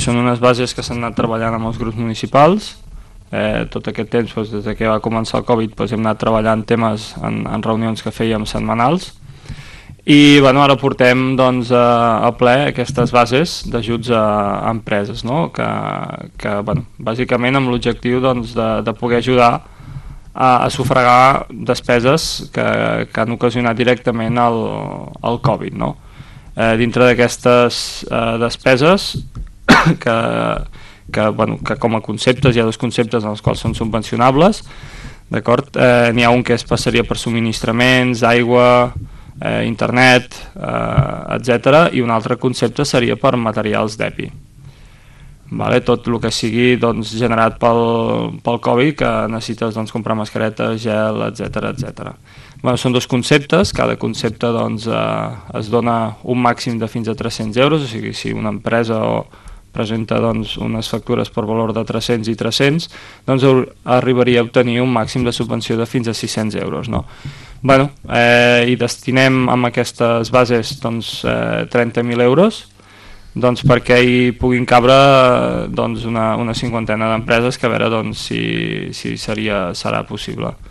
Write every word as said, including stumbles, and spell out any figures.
són unes bases que s'han anat treballant amb els grups municipals. Eh, tot aquest temps, doncs, des que va començar el Covid, doncs, hem anat treballant temes en, en reunions que fèiem setmanals i bueno, ara portem doncs, a, a ple aquestes bases d'ajuts a, a empreses, no? que, que bueno, bàsicament amb l'objectiu doncs, de, de poder ajudar a, a sufragar despeses que, que han ocasionat directament el, el Covid, no? Eh, dintre d'aquestes eh, despeses que Que, bueno, que com a conceptes hi ha dos conceptes en els quals són subvencionables, d'acord? Eh, n'hi ha un que es passaria per subministraments, aigua, eh, internet, eh, etcètera, i un altre concepte seria per materials d'E P I. Vale? Tot el que sigui doncs, generat pel, pel Covid, que necessites doncs, comprar mascaretes, gel, etcètera, etcètera. Bueno, són dos conceptes, cada concepte doncs, eh, es dona un màxim de fins a tres-cents euros, o sigui, si una empresa o presenta doncs, unes factures per valor de tres-cents i tres-cents, doncs arribaria a obtenir un màxim de subvenció de fins a sis-cents euros. No? Bueno, eh, i destinem amb aquestes bases doncs, eh, trenta mil euros doncs, perquè hi puguin cabre doncs, una, una cinquantena d'empreses que a veure doncs, si, si seria, serà possible.